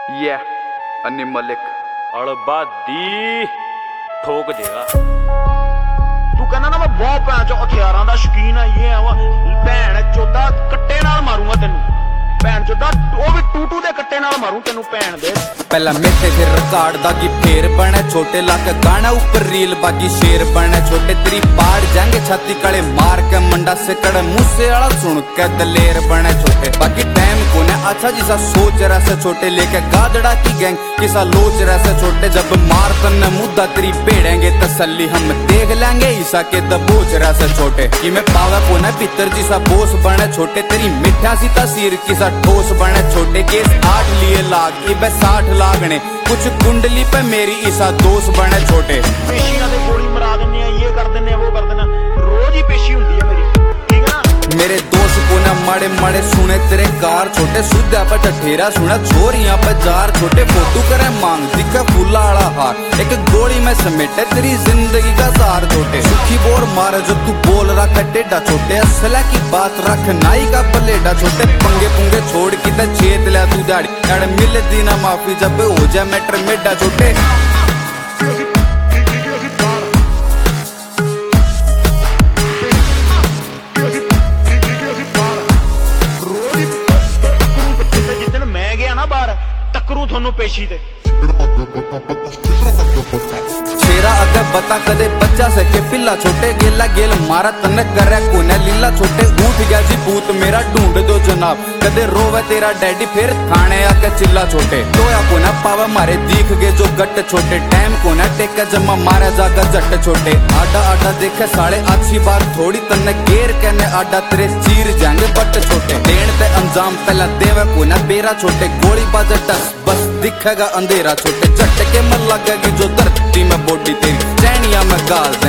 Yeah, अन्नी मलिक ਅਲਬਾਦੀ ਠੋਕ ਦੇਗਾ। ਤੂੰ ਕਹਿੰਦਾ ਨਾ ਮੈਂ ਬਹੁਤ ਭੈਣ ਚੋ ਹਥਿਆਰਾਂ ਦਾ ਸ਼ੌਕੀਨ ਆ ਇਹ ਆ ਵਾ ਭੈਣ ਚੋਦਾ ਕੱਟੇ ਨਾਲ ਮਾਰੂੰਗਾ ਤੈਨੂੰ ਭੈਣ ਚੋਦਾ ਉਹ ਵੀ ਟੂਟੂ ਦੇ ਕੱਟੇ ਨਾਲ ਮਾਰੂ ਤੈਨੂੰ ਭੈਣ ਦੇ। पहला मेटे फिर रिकॉर्ड दागी फेर बने छोटे लाक गाना ऊपर रील बागी शेर बने छोटे तेरी पाड़ जाएंगे छाती कड़े मार के मंडा से कड़े मुझसे आड़ा सुन के दलेर बने छोटे बाकी टाइम को ने अच्छा जिसा सोच रहा से छोटे लेके गादड़ा की गैंग किसा लोच रहा से छोटे जब मार तन्ने मुद्दा तेरी पेड़ेंगे तसल्ली हम देख लेंगे ईसा के दबोच रहा से छोटे कि मैं पावा को ने पितर जिसा बोस बने छोटे तेरी मिठा सी तस्वीर किसा ठोस बने छोटे केस 8 लिए लाग इबे 60 लागने कुछ कुंडली पे मेरी ईसा दोस्त बने छोटे ਪੇਸ਼ੀਆਂ ਦੇ ਗੋਲੀ ਮਰਾ ਦਿੰਨੇ ਆ ਇਹ ਕਰ ਦਿੰਨੇ ਆ ਉਹ ਕਰ ਦਿੰਨਾ ਰੋਜ਼ ਹੀ ਪੇਸ਼ੀ ਹੁੰਦੀ ਹੈ ਮੇਰੀ ਠੀਕ ਹੈ ਨਾ। मेरे दोस्त को ना मड़े मड़े सुने तेरे कार छोटे सुधा पर ठठेरा सुना छोरियां पर जार छोटे फोटो करे मांग दिखा फूला आड़ा हार एक गोली में समेटे तेरी जिंदगी का सार छोटे सुखी बोर मारे जो तू बोल रहा टेढ़ा छोटे असला की बात रख नाई का पलेडा छोटे पंगे पुंगे छोड़ की ते छेत लिया तू दाड़ी अड़ मिले दीना माफी जब हो जाए मैटर मेडा छोटे ਜਿੱਦਣ ਮੈਂ ਗਿਆ ਨਾ ਬਾਹਰ ਟੱਕਰੂ ਤੁਹਾਨੂੰ ਪੇਸ਼ੀ ਤੇ। छेरा अगर बता कदे बच्चा सके पिल्ला छोटे गेला गेल मारा तन करे कोने लीला छोटे उठ गया जी भूत मेरा ढूंढ दो जनाब कदे रोवे तेरा डैडी फिर थाने आके चिल्ला छोटे टोया कोना पावा मारे दीख गए जो गट छोटे टाइम कोना टेका जमा मारा जागा जट छोटे आडा आडा देखे साले अच्छी बात थोड़ी तन्ने गेर कहने आडा तेरे चीर जाएंगे बट छोटे देन ते अंजाम पहला देवे कोना बेरा छोटे गोली बाजे टस बस दिखेगा अंधेरा छोटे झटके में लगेगी जो धरती में बॉडी तेरी चैनिया में गाल